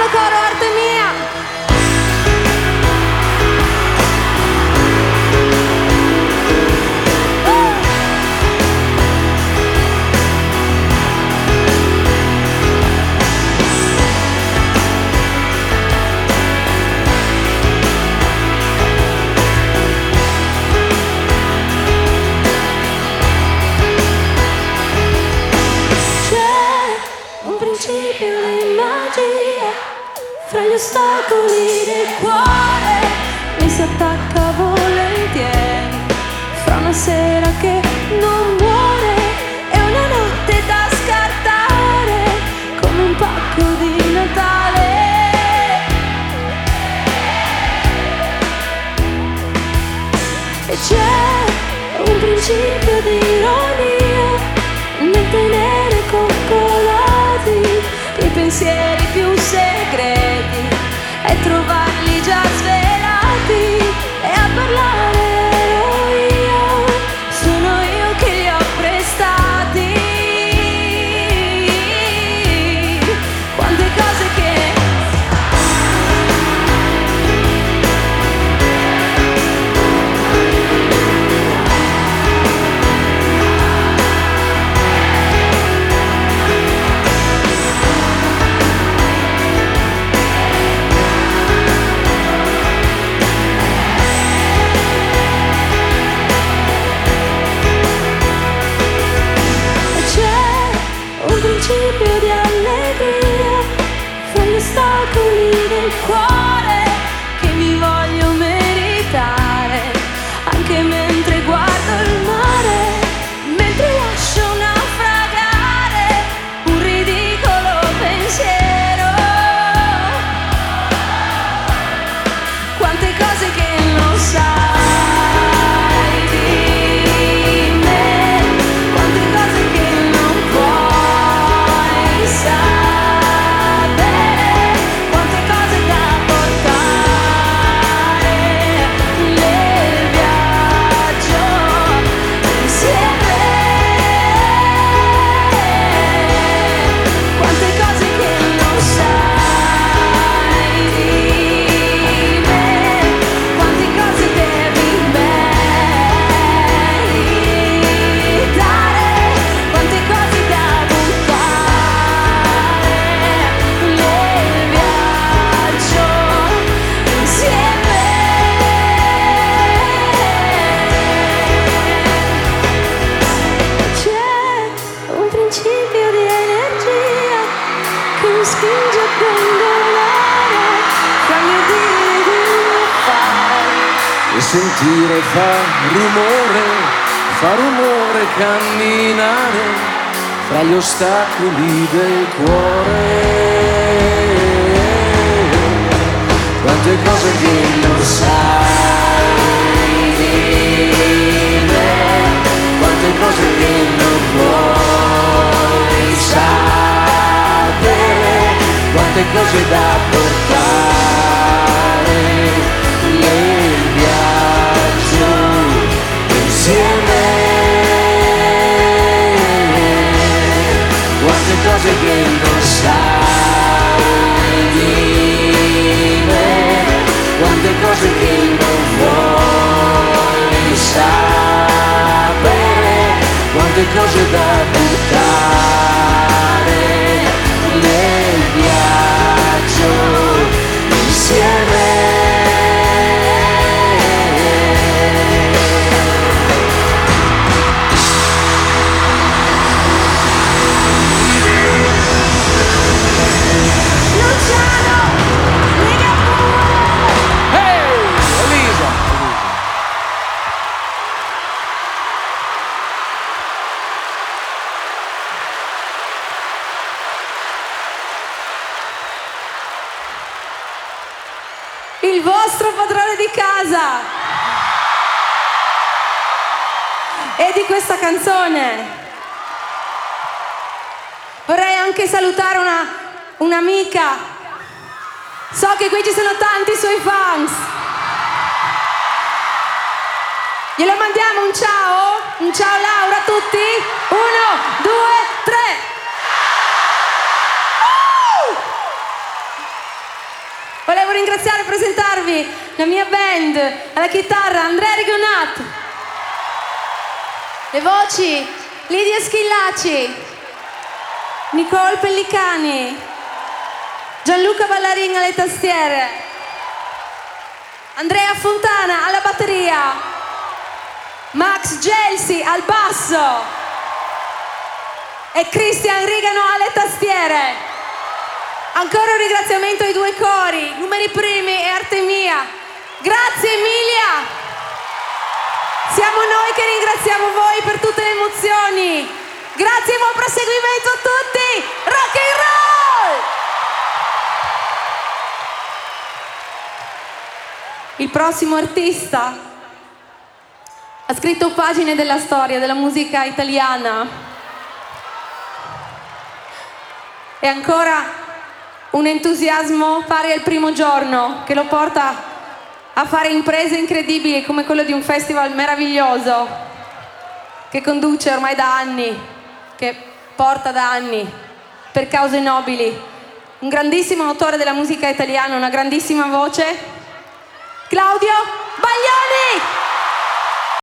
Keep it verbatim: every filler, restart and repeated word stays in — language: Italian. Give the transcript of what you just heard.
coro arte mia. Fra gli ostacoli del cuore mi si attacca volentieri. Fra una sera che non muore e una notte da scartare come un pacco di Natale. E c'è un principio di ironia nel tenere coccolati i pensieri più segreti e trovarli già svelati, e a parlare ero io, sono io che li ho prestati. Quante cose che principio di allegria fra gli ostacoli del cuore che mi voglio meritare, anche mentre guardo il mare, mentre lascio naufragare un ridicolo pensiero. Quante cose che non sai di me, quante cose che non puoi sentire fa rumore, fa rumore camminare fra gli ostacoli del cuore. Quante cose che non sai di me, quante cose che non vuoi sapere, quante cose da portare nel viaggio insieme. Quante cose che non sai di me, quante cose che non vuoi sapere, quante cose da buttare nel viaggio insieme. Il vostro padrone di casa. E di questa canzone vorrei anche salutare una un'amica. So che qui ci sono tanti suoi fans. Glielo mandiamo un ciao? Un ciao Laura a tutti? Uno, due, tre. presentarvi la mia band. Alla chitarra Andrea Rigonat, le voci Lidia Schillaci, Nicole Pellicani, Gianluca Ballarin alle tastiere, Andrea Fontana alla batteria, Max Gelsi al basso e Cristian Rigano alle tastiere. Ancora un ringraziamento ai due cori, Numeri Primi e Artemia. Grazie Emilia! Siamo noi che ringraziamo voi per tutte le emozioni. Grazie e buon proseguimento a tutti! Rock and roll! Il prossimo artista ha scritto pagine della storia della musica italiana. E ancora un entusiasmo pari al primo giorno che lo porta a fare imprese incredibili come quello di un festival meraviglioso che conduce ormai da anni, che porta da anni per cause nobili. Un grandissimo autore della musica italiana, una grandissima voce, Claudio Baglioni!